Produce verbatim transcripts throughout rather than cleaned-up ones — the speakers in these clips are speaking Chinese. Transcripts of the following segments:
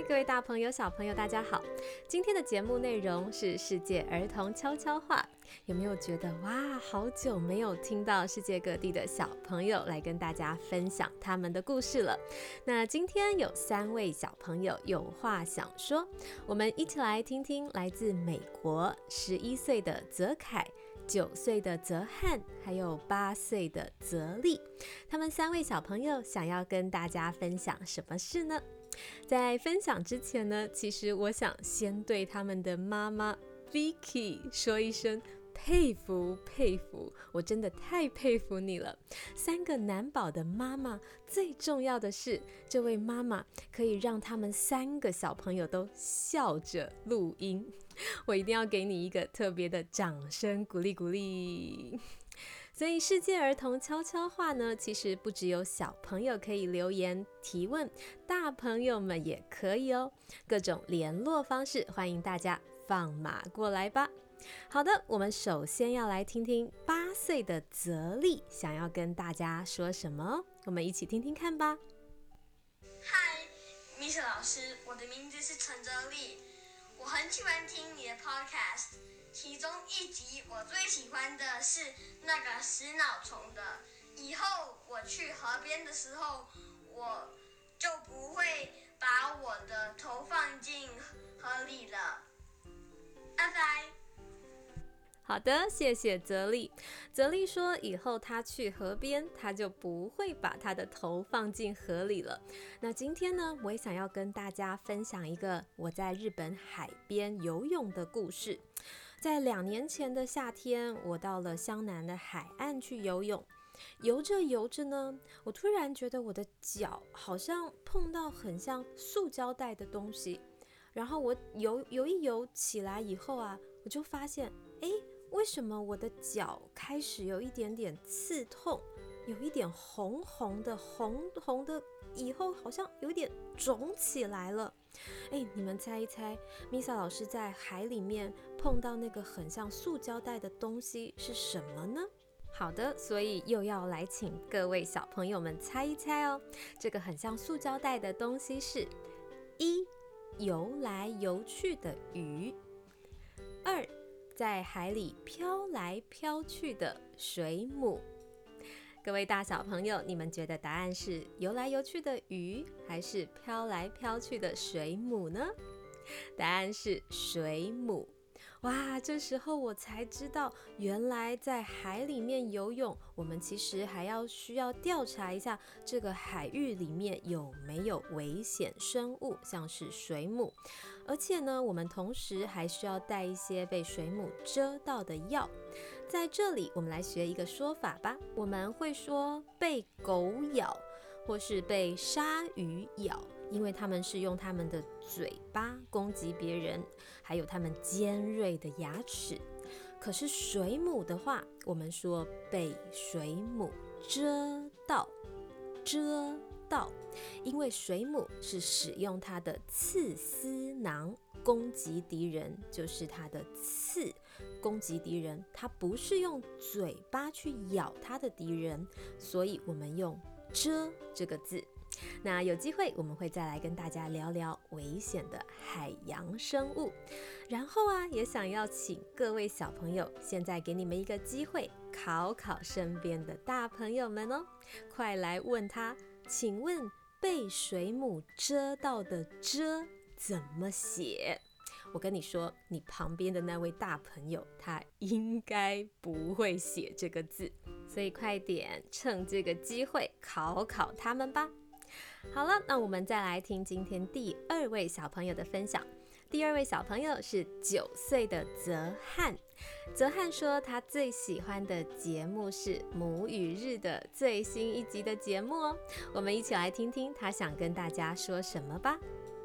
各位大朋友小朋友大家好，今天的节目内容是世界儿童悄悄话。有没有觉得哇，好久没有听到世界各地的小朋友来跟大家分享他们的故事了？那今天有三位小朋友有话想说，我们一起来听听来自美国十一岁的泽凯、九岁的泽汉，还有八岁的泽丽，他们三位小朋友想要跟大家分享什么事呢？在分享之前呢，其实我想先对他们的妈妈 Vicky 说一声佩服佩服，我真的太佩服你了。三个男宝的妈妈，最重要的是这位妈妈可以让他们三个小朋友都笑着录音，我一定要给你一个特别的掌声鼓励鼓励。所以世界儿童悄悄话呢，其实不只有小朋友可以留言提问，大朋友们也可以哦。各种联络方式，欢迎大家放马过来吧。好的，我们首先要来听听八岁的泽丽想要跟大家说什么哦，我们一起听听看吧。 嗨，米雪老师，我的名字是陈泽丽，我很喜欢听你的 podcast， 其中一集我最喜欢的是那个食脑虫的。以后我去河边的时候，我就不会把我的头放进河里了。拜拜。 好的，谢谢泽丽。泽丽说以后他去河边，他就不会把他的头放进河里了。那今天呢，我也想要跟大家分享一个我在日本海边游泳的故事。在两年前的夏天，我到了湘南的海岸去游泳。游着游着呢，我突然觉得我的脚好像碰到很像塑胶袋的东西，然后我游游一游起来以后啊，我就发现，诶，为什么我的脚开始有一点点刺痛，有一点红红的红红的，以后好像有点肿起来了。诶，你们猜一猜 Misa 老师在海里面碰到那个很像塑胶袋的东西是什么呢？好的，所以又要来请各位小朋友们猜一猜哦。这个很像塑胶袋的东西是：一、游来游去的鱼；二、在海里飘来飘去的水母。各位大小朋友，你们觉得答案是游来游去的鱼，还是飘来飘去的水母呢？答案是水母。哇，这时候我才知道，原来在海里面游泳，我们其实还要需要调查一下这个海域里面有没有危险生物，像是水母。而且呢，我们同时还需要带一些被水母蛰到的药。在这里，我们来学一个说法吧。我们会说被狗咬，或是被鲨鱼咬，因为他们是用他们的嘴巴攻击别人，还有他们尖锐的牙齿。可是水母的话，我们说被水母蛰到，蛰到，因为水母是使用它的刺丝囊攻击敌人，就是它的刺攻击敌人，它不是用嘴巴去咬它的敌人，所以我们用蛰这个字。那有机会我们会再来跟大家聊聊危险的海洋生物。然后啊，也想要请各位小朋友，现在给你们一个机会，考考身边的大朋友们哦，快来问他，请问被水母蛰到的蛰怎么写？我跟你说，你旁边的那位大朋友他应该不会写这个字，所以快点趁这个机会考考他们吧。好了，那我们再来听今天第二位小朋友的分享。第二位小朋友是九岁的泽汉。泽汉说他最喜欢的节目是母语日的最新一集的节目哦。我们一起来听听他想跟大家说什么吧。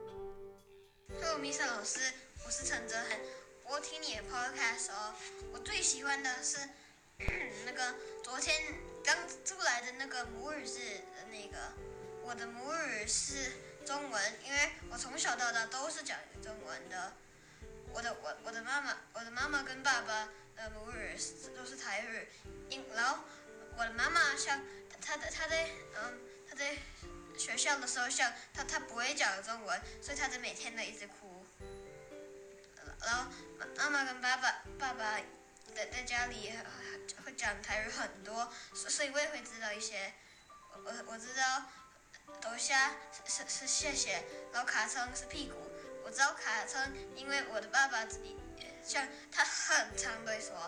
Hello Misa 老师，我是陈泽汉。我听你的 podcast 哦，我最喜欢的是那个昨天刚出来的那个母语日的那个。我的母语是中文，因为我从小到大都是讲中文的。我的我我的妈妈，我的妈妈跟爸爸的母语都是台语，因然后我的妈妈像她的她在嗯她在学校的时候，像他他不会讲中文，所以他就每天都一直哭。然后妈妈跟爸爸爸爸在在家里会讲台语很多，所以我也会知道一些。我我知道豆虾是是是谢谢，然后卡称是屁股。我知道卡称，因为我的爸爸像他很常会说。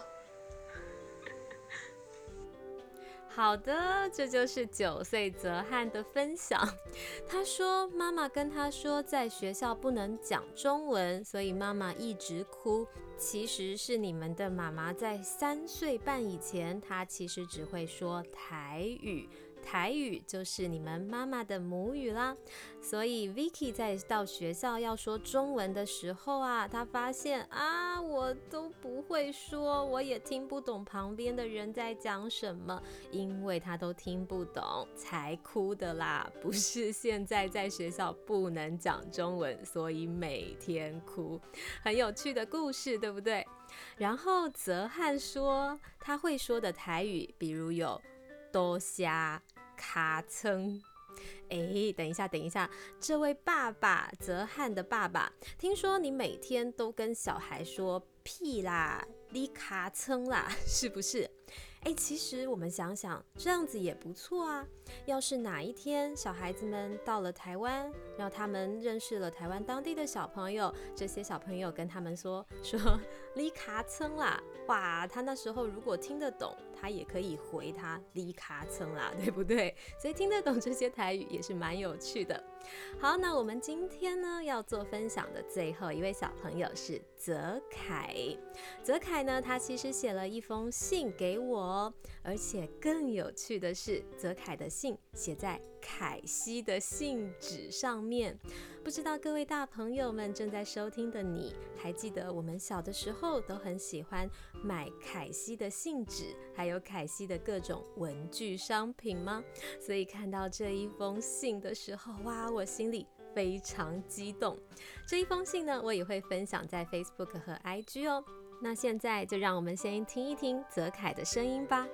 好的，这就是九岁泽汉的分享。他说妈妈跟他说在学校不能讲中文，所以妈妈一直哭。其实是你们的妈妈在三岁半以前，她其实只会说台语。台语就是你们妈妈的母语啦，所以 Vicky 在到学校要说中文的时候啊，她发现啊，我都不会说，我也听不懂旁边的人在讲什么，因为她都听不懂才哭的啦，不是现在在学校不能讲中文，所以每天哭。很有趣的故事，对不对？然后泽汉说他会说的台语，比如有多虾、卡称。哎，等一下，等一下，这位爸爸，泽汉的爸爸，听说你每天都跟小孩说屁啦、你卡称啦，是不是？哎，其实我们想想，这样子也不错啊。要是哪一天小孩子们到了台湾，让他们认识了台湾当地的小朋友，这些小朋友跟他们说说你卡称啦，哇，他那时候如果听得懂，他也可以回他你卡称啦，对不对？所以听得懂这些台语也是蛮有趣的。好，那我们今天呢要做分享的最后一位小朋友是泽凯。泽凯呢，他其实写了一封信给我，而且更有趣的是，泽凯的信写在凯西的信纸上面。不知道各位大朋友们正在收听的你，还记得我们小的时候都很喜欢买凯西的信纸，还有凯西的各种文具商品吗？所以看到这一封信的时候，哇，我心里非常激动。这一封信呢，我也会分享在 Facebook 和 I G 哦。那现在就让我们先听一听泽凯的声音吧。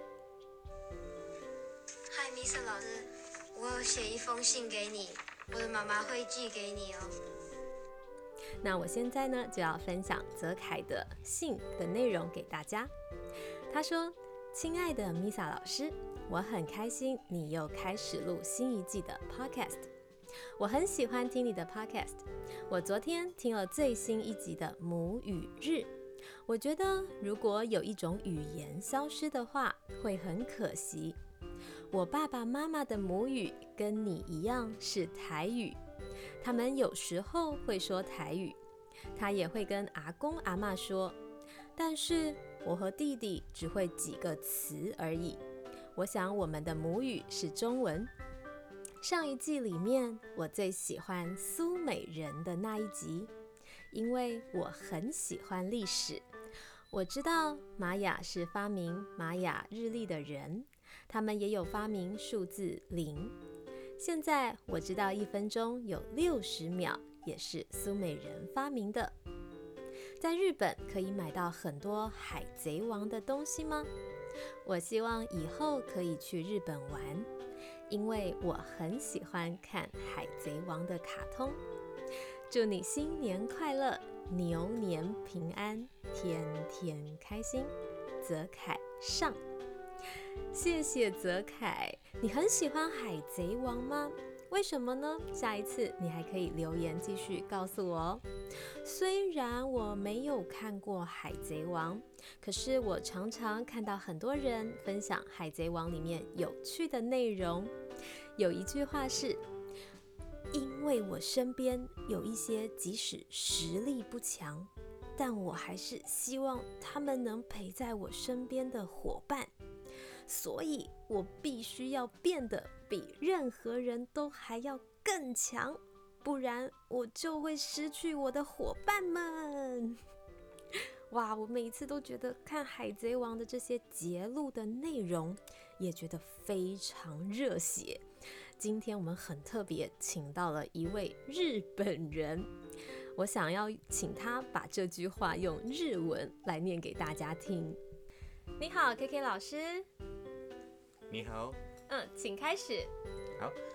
嗨，Miss 老师，我有写一封信给你，我的妈妈会寄给你哦。 那我现在呢就要分享泽凯的信的内容给大家。他说：亲爱的 Misa 老师，我很开心你又开始录新一季的 Podcast。我很喜欢听你的 Podcast。我昨天听了最新一集的母语日。我觉得如果有一种语言消失的话，会很可惜。我爸爸妈妈的母语跟你一样是台语，他们有时候会说台语，他也会跟阿公阿嬷说，但是我和弟弟只会几个词而已。我想我们的母语是中文。上一季里面，我最喜欢苏美人的那一集，因为我很喜欢历史。我知道玛雅是发明玛雅日历的人，他们也有发明数字零。现在我知道一分钟有六十秒，也是苏美人发明的。在日本可以买到很多海贼王的东西吗？我希望以后可以去日本玩，因为我很喜欢看海贼王的卡通。祝你新年快乐，牛年平安，天天开心。泽凯上。谢谢泽凯，你很喜欢海贼王吗？为什么呢？下一次你还可以留言继续告诉我哦。虽然我没有看过海贼王，可是我常常看到很多人分享海贼王里面有趣的内容。有一句话是，因为我身边有一些即使实力不强，但我还是希望他们能陪在我身边的伙伴，所以我必须要变得比任何人都还要更强，不然我就会失去我的伙伴们。哇，我每一次都觉得看海贼王的这些节录的内容也觉得非常热血。今天我们很特别，请到了一位日本人，我想要请他把这句话用日文来念给大家听。你好 K K 老师。 你好。 嗯，请开始。 好。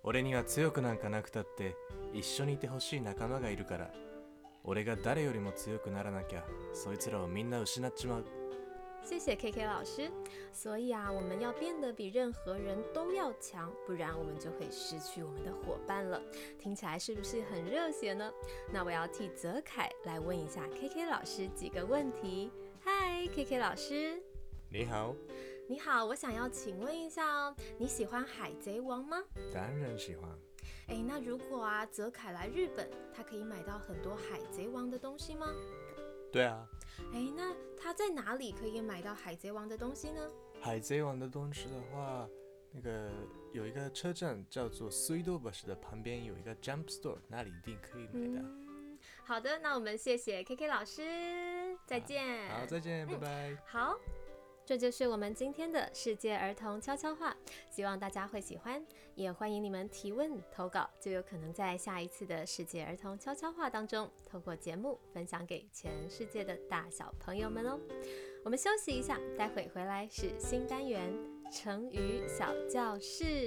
俺には強くなんかなくたって一緒にいてほしい仲間がいるから。俺が誰よりも強くならなきゃ、そいつらをみんな失っちまう。 谢谢 K K 老师。所以啊，我们要变得比任何人都要强，不然我们就会失去我们的伙伴了。听起来是不是很热血呢？那我要替泽凯来问一下 K K 老师几个问题。嗨 ，K K 老师。 你好。 你好，我想要请问一下哦，你喜欢海贼王吗？ 当然喜欢。 哎，那如果啊，泽凯来日本，他可以买到很多海贼王的东西吗？ 对啊。 哎，那他在哪里可以买到海贼王的东西呢？ 海贼王的东西的话，那个有一个车站叫做水道橋的旁边有一个 Jump Store， 那里一定可以买的。 嗯，好的，那我们谢谢 K K 老师，再见。 好，好再见，拜拜。 嗯，好。这就是我们今天的世界儿童悄悄话，希望大家会喜欢，也欢迎你们提问投稿，就有可能在下一次的世界儿童悄悄话当中，透过节目分享给全世界的大小朋友们哦。我们休息一下，待会回来是新单元成语小教室。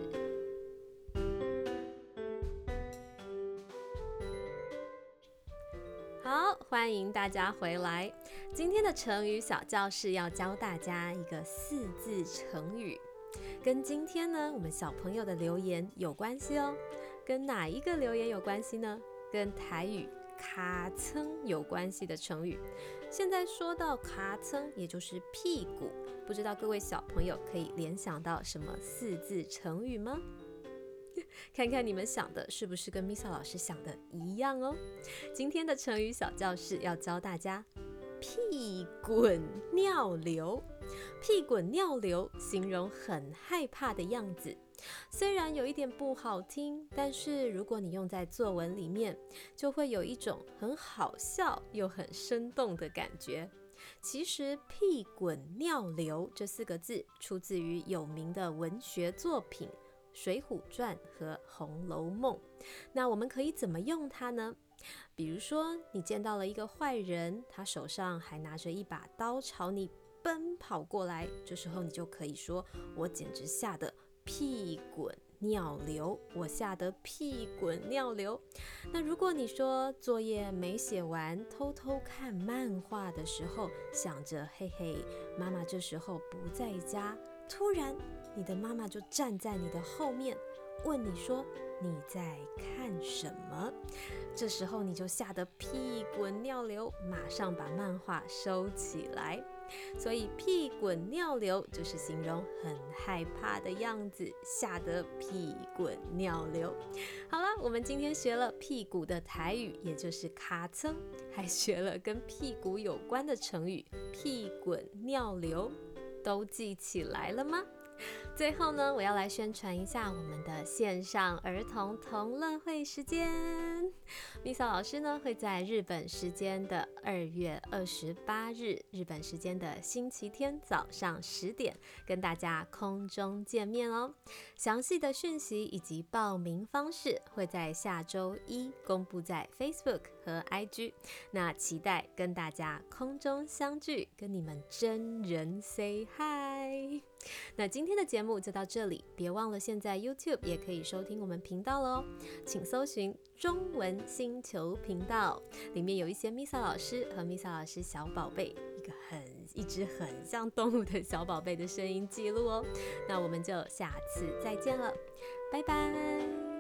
好，欢迎大家回来。今天的成语小教室要教大家一个四字成语，跟今天呢我们小朋友的留言有关系哦。跟哪一个留言有关系呢？跟台语卡噌有关系的成语。现在说到卡噌，也就是屁股，不知道各位小朋友可以联想到什么四字成语吗？看看你们想的是不是跟 Misa 老师想的一样哦。今天的成语小教室要教大家屁滚尿流。屁滚尿流形容很害怕的样子，虽然有一点不好听，但是如果你用在作文里面，就会有一种很好笑又很生动的感觉。其实屁滚尿流这四个字出自于有名的文学作品水浒传和红楼梦。那我们可以怎么用它呢？比如说你见到了一个坏人，他手上还拿着一把刀朝你奔跑过来，这时候你就可以说，我简直吓得屁滚尿流，我吓得屁滚尿流。那如果你说作业没写完，偷偷看漫画的时候，想着嘿嘿，妈妈这时候不在家，突然你的妈妈就站在你的后面，问你说你在看什么？这时候你就吓得屁滚尿流，马上把漫画收起来。所以屁滚尿流就是形容很害怕的样子，吓得屁滚尿流。好了，我们今天学了屁股的台语，也就是卡噌，还学了跟屁股有关的成语屁滚尿流，都记起来了吗？最后呢，我要来宣传一下我们的线上儿童同乐会时间。Misa 老师呢会在日本时间的二月二十八日，日本时间的星期天早上十点，跟大家空中见面哦。详细的讯息以及报名方式会在下周一公布在 Facebook 和 I G。那期待跟大家空中相聚，跟你们真人 say hi。那今天的节目就到这里，别忘了现在 YouTube 也可以收听我们频道咯，请搜寻中文星球频道，里面有一些 Misa 老师和 Misa 老师小宝贝，一个很一只很像动物的小宝贝的声音记录哦。那我们就下次再见了，拜拜。